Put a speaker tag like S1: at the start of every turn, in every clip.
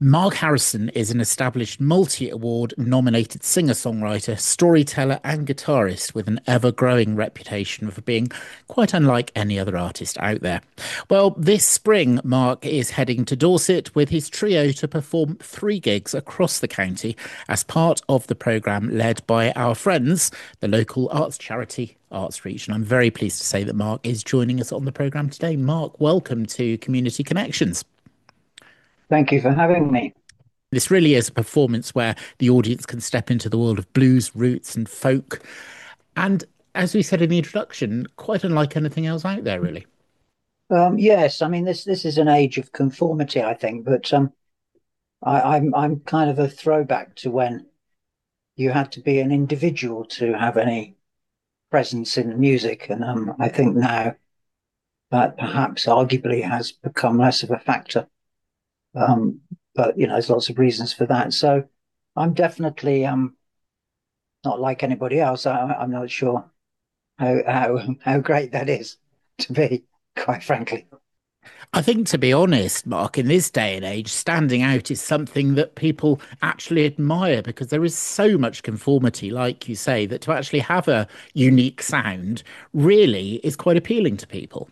S1: Mark Harrison is an established multi-award nominated singer-songwriter, storyteller, and guitarist with an ever-growing reputation for being quite unlike any other artist out there. Well, this spring, Mark is heading to Dorset with his trio to perform 3 gigs across the county as part of the programme led by our friends, the local arts charity Arts Reach. And I'm very pleased to say that Mark is joining us on the programme today. Mark, welcome to Community Connections.
S2: Thank you for having me.
S1: This really is a performance where the audience can step into the world of blues, roots, and folk. And as we said in the introduction, quite unlike anything else out there, really.
S2: Yes, I mean this is an age of conformity, I think, but I'm kind of a throwback to when you had to be an individual to have any presence in music, and I think now that perhaps arguably has become less of a factor. Um, but there's lots of reasons for that. So I'm definitely not like anybody else. I'm not sure how great that is to be, quite frankly.
S1: I think, to be honest, Mark, in this day and age, standing out is something that people actually admire because there is so much conformity, like you say, that to actually have a unique sound really is quite appealing to people.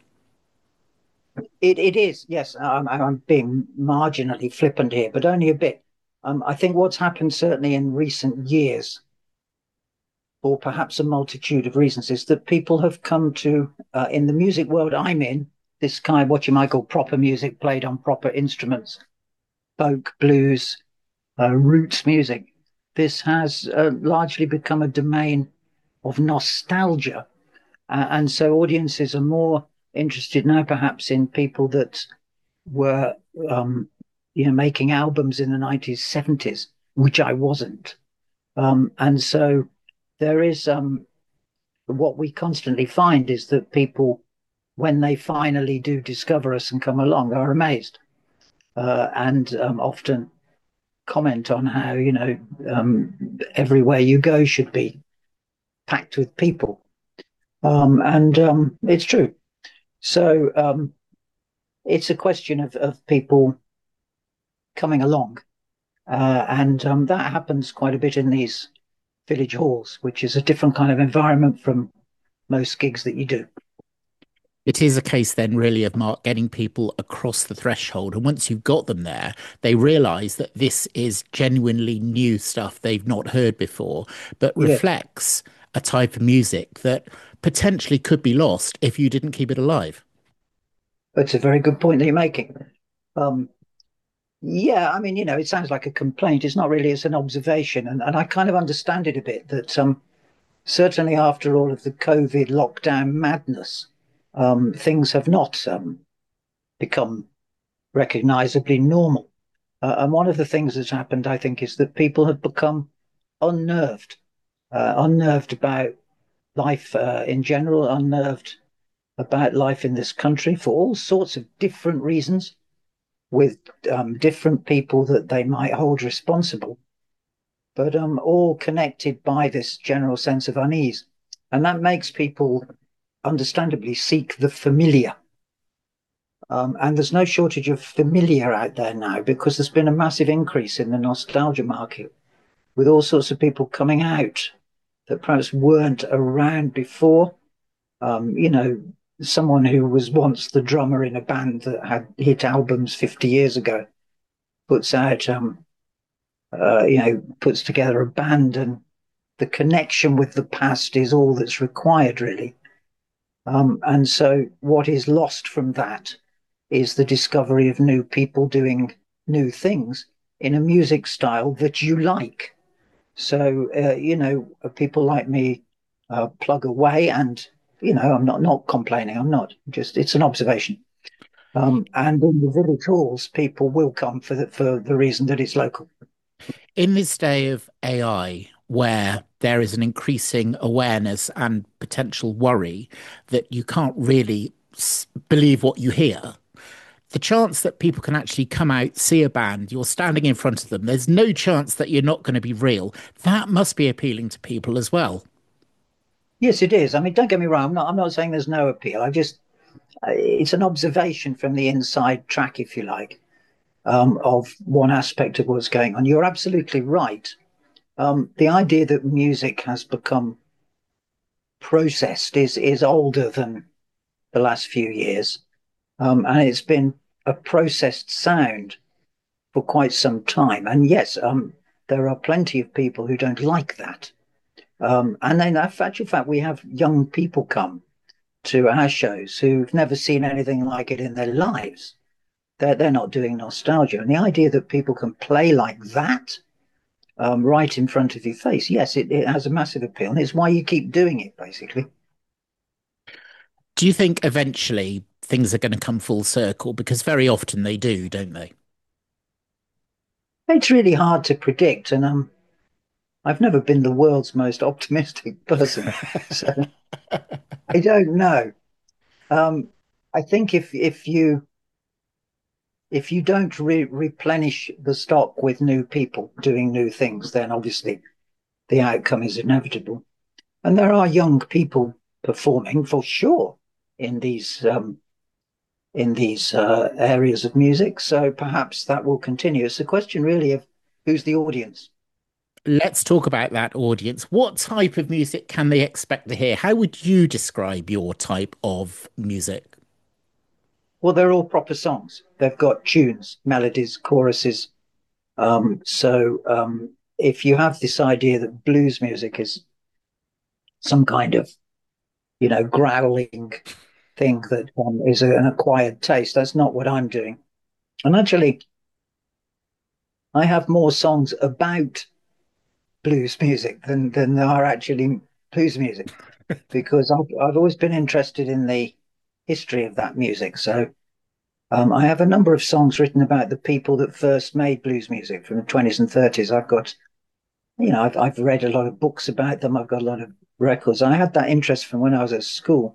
S2: It is, yes. I'm being marginally flippant here, but only a bit. I think what's happened certainly in recent years, for perhaps a multitude of reasons, is that people have come to, in the music world I'm in, this kind, what you might call proper music played on proper instruments, folk, blues, roots music. This has largely become a domain of nostalgia. And so audiences are more interested now, perhaps, in people that were making albums in the 90s, 70s, which I wasn't. And so there is what we constantly find is that people, when they finally do discover us and come along, are amazed and often comment on how, everywhere you go should be packed with people. And it's true. So it's a question of people coming along. And that happens quite a bit in these village halls, which is a different kind of environment from most gigs that you do.
S1: It is a case then really of Mark getting people across the threshold. And once you've got them there, they realize that this is genuinely new stuff they've not heard before, but
S2: Yeah,
S1: reflects a type of music that potentially could be lost if you didn't keep it alive.
S2: that's a very good point that you're making. Um, yeah, I mean, it sounds like a complaint. It's not really, it's an observation. And I kind of understand it a bit that certainly after all of the COVID lockdown madness, things have not become recognizably normal. And one of the things that's happened, I think, is that people have become unnerved, unnerved about life in general, unnerved about life in this country for all sorts of different reasons, with different people that they might hold responsible, but all connected by this general sense of unease. And that makes people understandably seek the familiar. And there's no shortage of familiar out there now because there's been a massive increase in the nostalgia market with all sorts of people coming out that perhaps weren't around before. You know, someone who was once the drummer in a band that had hit albums 50 years ago puts out, puts together a band, and the connection with the past is all that's required, really. And so, what is lost from that is the discovery of new people doing new things in a music style that you like. So, people like me plug away, and I'm not complaining. I'm not just. It's an observation. And in the village halls, people will come for the reason that it's local.
S1: In this day of AI, where there is an increasing awareness and potential worry that you can't really believe what you hear, the chance that people can actually come out, see a band, you're standing in front of them, there's no chance that you're not going to be real. That must be appealing to people as well.
S2: Yes, it is. I mean, don't get me wrong. I'm not saying there's no appeal. It's an observation from the inside track, if you like. of one aspect of what's going on. You're absolutely right. The idea that music has become processed is older than the last few years, and it's been a processed sound for quite some time. And yes, there are plenty of people who don't like that. And then, in actual fact, we have young people come to our shows who've never seen anything like it in their lives. They're not doing nostalgia, and the idea that people can play like that right in front of your face, yes, it has a massive appeal, and it's why you keep doing it, basically.
S1: Do you think eventually things are going to come full circle? Because very often they do, don't they?
S2: It's really hard to predict, and I've never been the world's most optimistic person, so I don't know. Um, I think if you don't replenish the stock with new people doing new things, then obviously the outcome is inevitable. And there are young people performing for sure in these areas of music. So perhaps that will continue. It's a question really of who's the audience.
S1: Let's talk about that audience. What type of music can they expect to hear? How would you describe your type of music?
S2: Well, they're all proper songs. They've got tunes, melodies, choruses. If you have this idea that blues music is some kind of, growling thing that is an acquired taste, that's not what I'm doing. And actually, I have more songs about blues music than there are actually blues music because I've always been interested in the history of that music. So I have a number of songs written about the people that first made blues music from the 20s and 30s. I've read a lot of books about them. I've got a lot of records. I had that interest from when I was at school.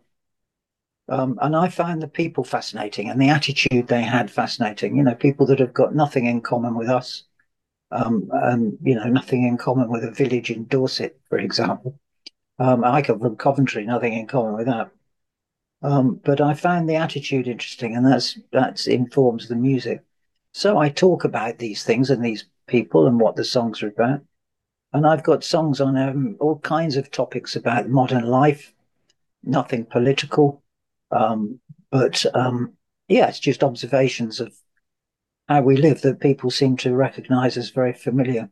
S2: And I find the people fascinating and the attitude they had fascinating. People that have got nothing in common with us, and nothing in common with a village in Dorset, for example. I come from Coventry, nothing in common with that. But I found the attitude interesting, and that's informs the music. So I talk about these things and these people and what the songs are about. And I've got songs on all kinds of topics about modern life, nothing political, um, but yeah, it's just observations of how we live that people seem to recognise as very familiar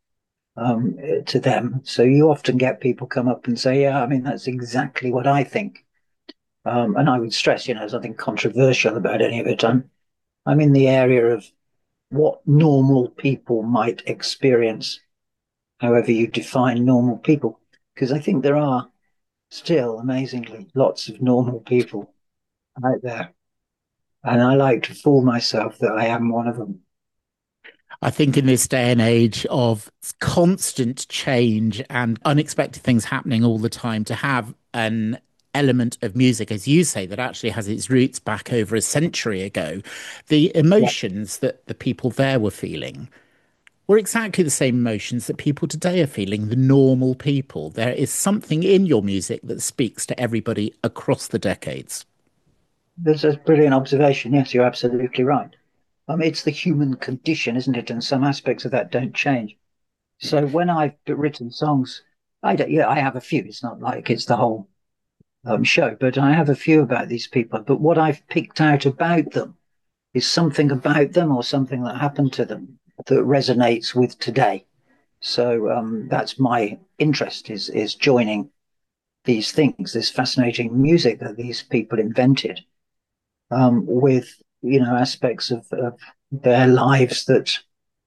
S2: to them. So you often get people come up and say, "Yeah, I mean that's exactly what I think." And I would stress, there's nothing controversial about any of it. I'm in the area of what normal people might experience, however you define normal people, because I think there are still amazingly lots of normal people out there. And I like to fool myself that I am one of them.
S1: I think in this day and age of constant change and unexpected things happening all the time, to have an element of music, as you say, that actually has its roots back over a century ago, the
S2: Yeah,
S1: emotions that the people there were feeling were exactly the same emotions that people today are feeling, the normal people. There is something in your music that speaks to everybody across the decades.
S2: that's a brilliant observation. Yes, you're absolutely right. It's the human condition, isn't it? And some aspects of that don't change. So when I've written songs, I have a few. It's not like it's the whole show, but I have a few about these people. But what I've picked out about them is something about them or something that happened to them that resonates with today. So that's my interest is joining these things, this fascinating music that these people invented, with aspects of their lives that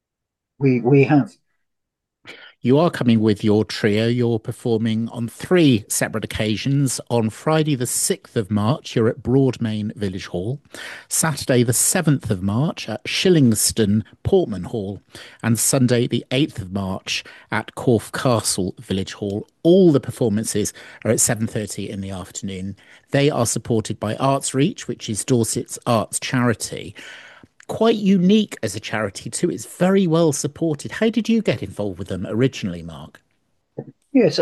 S2: we have.
S1: You are coming with your trio. You're performing on three separate occasions. On Friday, the 6th of March, you're at Broadmain Village Hall. Saturday, the 7th of March, at Shillingston Portman Hall. And Sunday, the 8th of March, at Corfe Castle Village Hall. All the performances are at 7:30 in the afternoon. They are supported by Arts Reach, which is Dorset's arts charity. Quite unique as a charity too. It's very well supported. How did you get involved with them originally, Mark?
S2: Yes,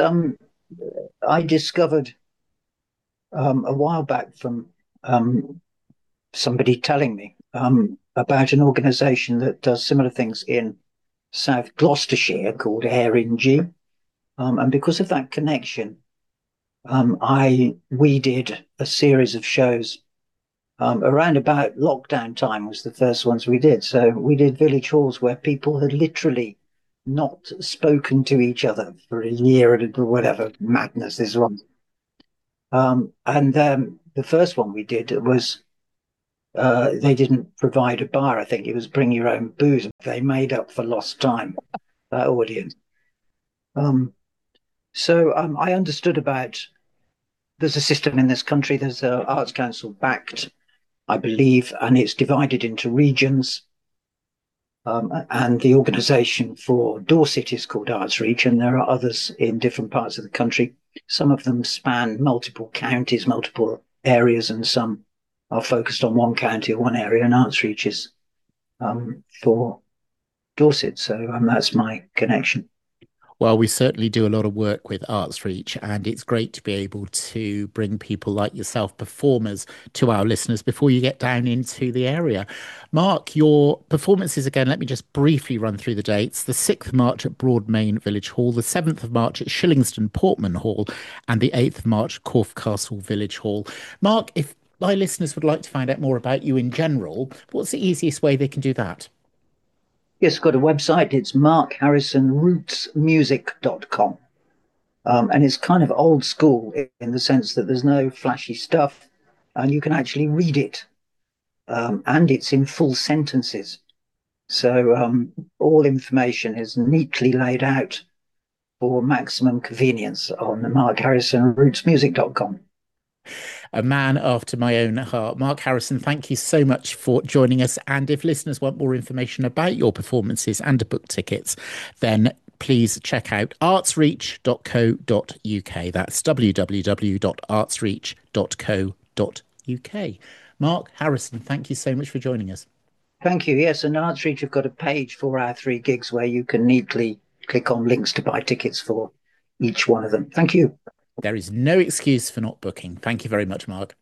S2: I discovered a while back from somebody telling me. about an organisation that does similar things in South Gloucestershire called AirNG. And because of that connection, I we did a series of shows around about lockdown time was the first ones we did. So we did village halls where people had literally not spoken to each other for a year or whatever madness this was. And the first one we did was they didn't provide a bar. I think it was bring your own booze. They made up for lost time. That audience. Um, so I understood about there's a system in this country. There's a Arts Council backed, I believe, and it's divided into regions. And the organisation for Dorset is called Arts Reach, and there are others in different parts of the country. Some of them span multiple counties, multiple areas, and some are focused on one county or one area. And Arts Reach is for Dorset, so that's my connection.
S1: Well, we certainly do a lot of work with Arts Reach, and it's great to be able to bring people like yourself, performers, to our listeners before you get down into the area. Mark, your performances again, let me just briefly run through the dates. The 6th of March at Broadmain Village Hall, the 7th of March at Shillingston Portman Hall, and the 8th of March, Corfe Castle Village Hall. Mark, if my listeners would like to find out more about you in general, what's the easiest way they can do that?
S2: Yes, I've got a website. It's markharrisonrootsmusic.com. And it's kind of old school in the sense that there's no flashy stuff and you can actually read it. And it's in full sentences. So all information is neatly laid out for maximum convenience on the markharrisonrootsmusic.com.
S1: A man after my own heart. Mark Harrison, thank you so much for joining us. And if listeners want more information about your performances and to book tickets, then please check out artsreach.co.uk. That's www.artsreach.co.uk. Mark Harrison, thank you so much for joining us.
S2: Thank you. Yes, and Arts Reach have got a page for our three gigs where you can neatly click on links to buy tickets for each one of them. Thank you.
S1: There is no excuse for not booking. Thank you very much, Mark.